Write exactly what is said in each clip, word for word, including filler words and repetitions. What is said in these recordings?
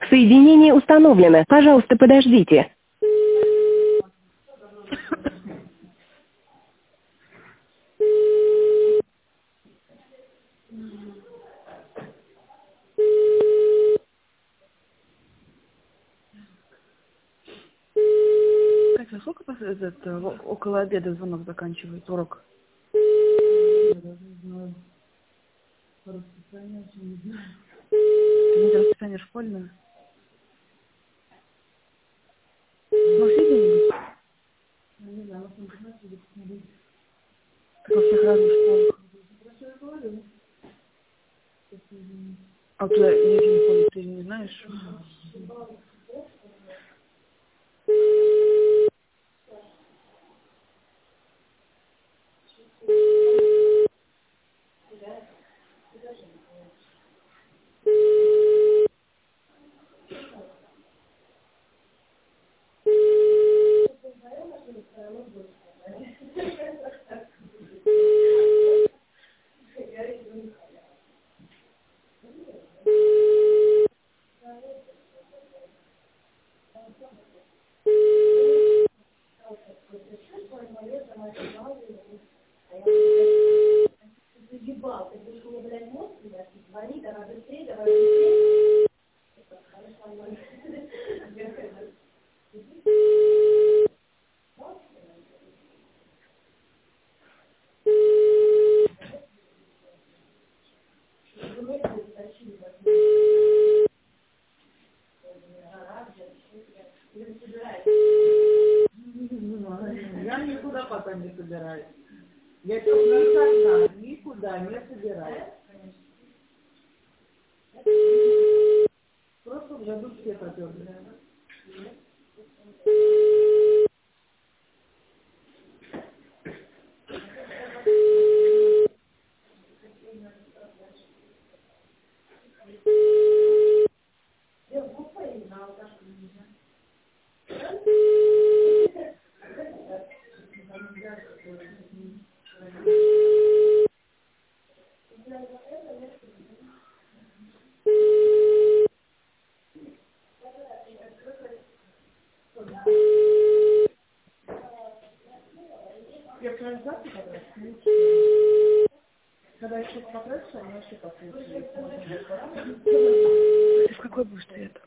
Соединение установлено. Пожалуйста, подождите. Так, а сколько пос- этот, э, о- около обеда звонок заканчивается урок? Это не расписание школьное? Ну, все деньги? Так во всех разных школах. А туда люди не ходят, ты не знаешь? Я никуда пока не собираюсь. Я тут никогда, никуда не собираюсь. Просто в году все потерли. Я прям запись, когда еще покрасила, она вообще покрасила. Ты в какой будешь цвет?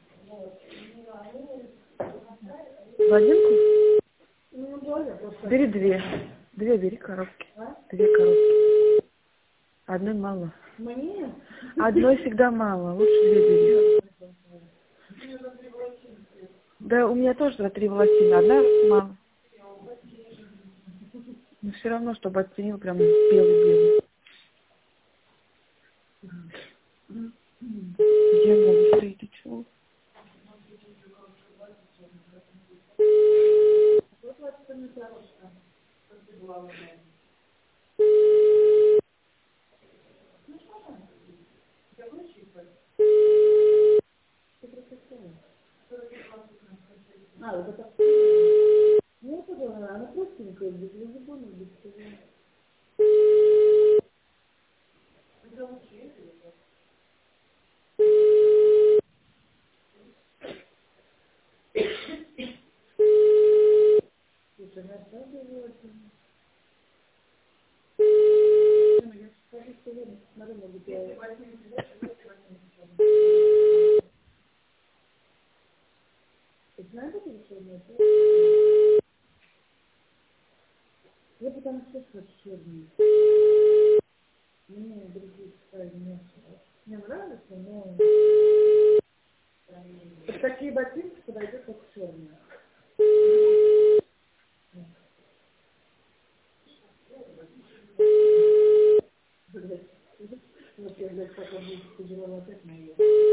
Блондинку? Ну, да, я просто... Бери две. Две бери коробки. Две коробки. Одной мало. Мне? Одной всегда мало. Лучше две бери. Да, у меня тоже за три волосины. Одна мало. Но все равно, чтобы оттенил прям белый-белый. Где она стоит? Ты чего? А, вот это... Ну, это да, она простенькая, без любого, без всего. Слушай, она правда очень... Я скажу, что я смотрю, могу делать. Ты знаешь, это решение? Я потому что хочу черный. Мне другие стали не мне нравится, но вот такие ботинки подойдут как черные. Вот я, блядь, пока буду тяжело опять мои.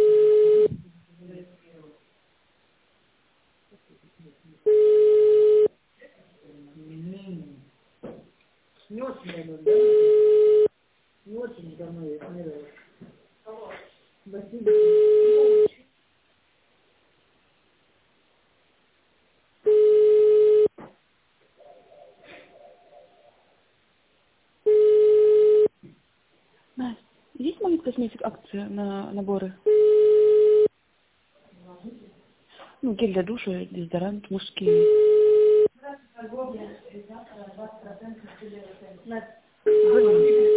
Не очень давно, да? Не очень давно я смирилась. Ботинки. Настя, есть Магнит Косметик акция на наборы? Ну, гель для душа, дезодорант, мужские. Торговля, двадцать процентов